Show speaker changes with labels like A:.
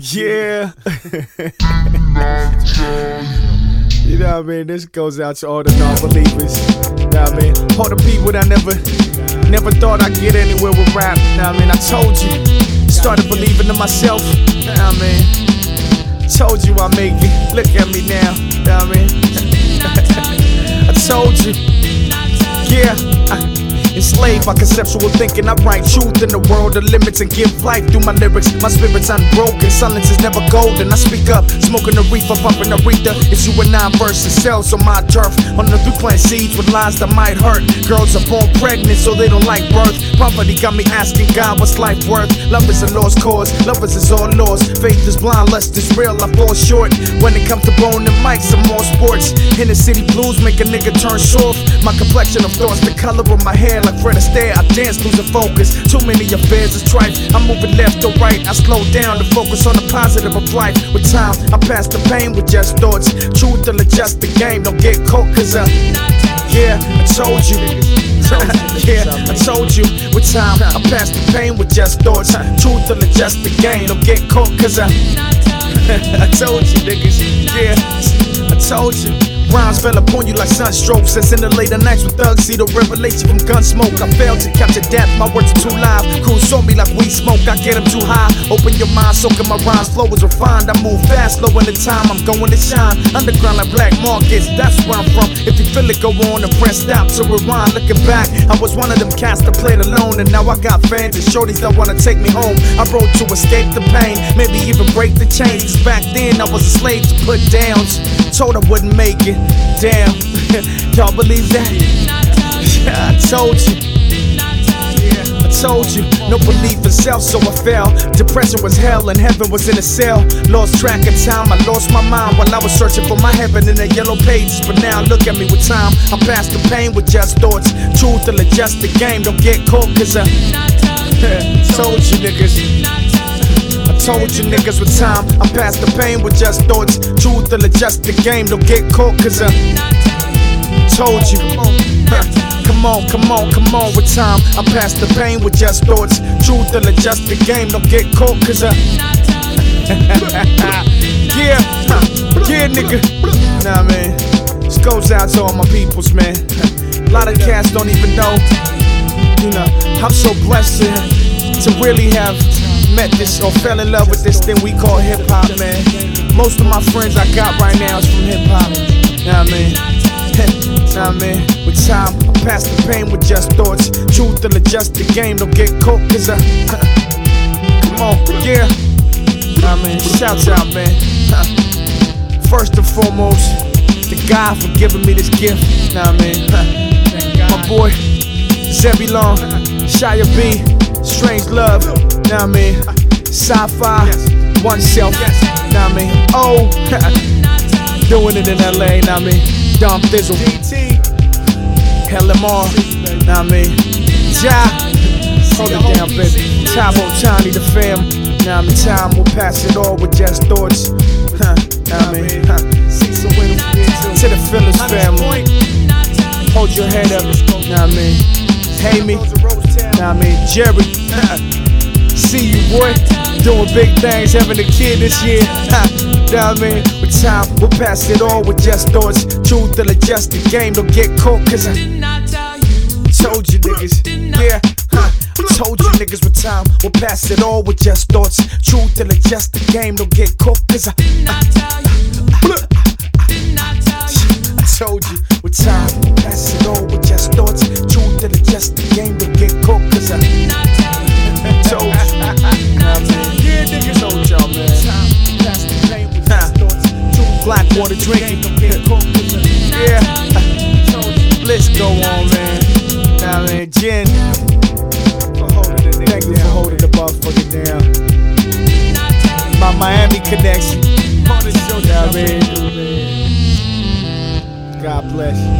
A: Yeah. You know what I mean? This goes out to all the non-believers. You know what I mean? All the people that never thought I'd get anywhere with rap. You know what I mean? I told you. Started believing in myself. You know what I mean? Told you I'd make it. Look at me now. You know what I mean? I told you. Yeah. Enslaved by conceptual thinking, I write truth in the world of limits and give life through my lyrics. My spirit's unbroken, silence is never golden. I speak up, smoking the reefer, pumping the aretha. It's you and I versus cells on my turf. On the through plant seeds with lies that might hurt. Girls are born pregnant, so they don't like birth. Poverty got me asking God, what's life worth? Love is a lost cause, lovers is all lost. Faith is blind, lust is real, I fall short. When it comes to bone and mics, I'm more sports. In the city blues make a nigga turn soft. My complexion of thoughts, the color of my hair like Fred Astaire, I dance losing focus. Too many affairs is trife. I'm moving left or right. I slow down to focus on the positive of life. With time, I pass the pain with just thoughts. Truth will adjust the game. Don't get caught, cause yeah, I told you. Yeah, I told you. With time, I pass the pain with just thoughts. Truth will adjust the game. Don't get caught, cause I told you, niggas. Yeah, I told you. Rhymes fell upon you like sunstrokes. As in the later nights with thugs, see the revelation from gun smoke. I failed to capture death, my words are too live. Crews saw me like weed smoke, I get them too high. Open your mind, soaking my rhymes, flow is refined. I move fast, slow in the time, I'm going to shine. Underground like black markets, that's where I'm from. If you feel it, go on and press stop to rewind. Looking back, I was one of them cats that played alone. And now I got fans and shorties that wanna take me home. I wrote to escape the pain, maybe even break the chains. Cause back then I was a slave to put downs. Told I wouldn't make it. Damn, y'all believe that? I told you. I told you, no belief in self, so I fell. Depression was hell and heaven was in a cell. Lost track of time, I lost my mind while I was searching for my heaven in the yellow pages. But now look at me with time, I passed the pain with just thoughts. Truth will adjust the game, don't get caught, cause I told you niggas. Told you niggas with time, I passed the pain with just thoughts. Truth will adjust the game, don't get caught, cause I told you. Come on, with time, I passed the pain with just thoughts. Truth will adjust the game, don't get caught, cause I yeah, nigga. Nah, man, this goes out to all my peoples, man. A lot of cats don't even know. You know, I'm so blessed to really have met this or fell in love with this thing we call hip-hop, man. Most of my friends I got right now is from hip-hop. You know what I mean? You know what I mean? With time, I pass the pain with just thoughts. Truth will adjust the game, don't get caught, cause I come on, yeah. You know what I mean? Shouts out, man. First and foremost, the God for giving me this gift. You know what I mean? My boy, Zebulon, Shia B, Strange Love. You know what I mean? Sci-fi, oneself. You know what I mean? Oh, doing it in LA. You know what I mean? Dom Thizzle, LMR. You know what I mean? Ja, hold it down, baby. Tabo, Tiny, the fam. You know what I mean? Time will pass it all with just thoughts. You know what I mean? To the Phillips family. Hold your head up. You know what I mean? Hey me. You know what I mean? Jerry. See you, boy, doing big things, having a kid this year. You know what I mean? With time, we'll pass it all with just thoughts. Truth will adjust the game, don't get caught, cause I told you niggas. Yeah, I told you niggas with time, we'll pass it all with just thoughts. Truth will adjust the game, don't get caught, cause I told you with time, we'll pass it all with just thoughts. Truth will adjust the game, don't get caught, cause I told you. Yeah, niggas told y'all, man. Blackwater drinking. Yeah. Let's go on, man. Nah, man, Jen. Thank you for holding the motherfucker down. My Miami connection. Nah, man. God bless.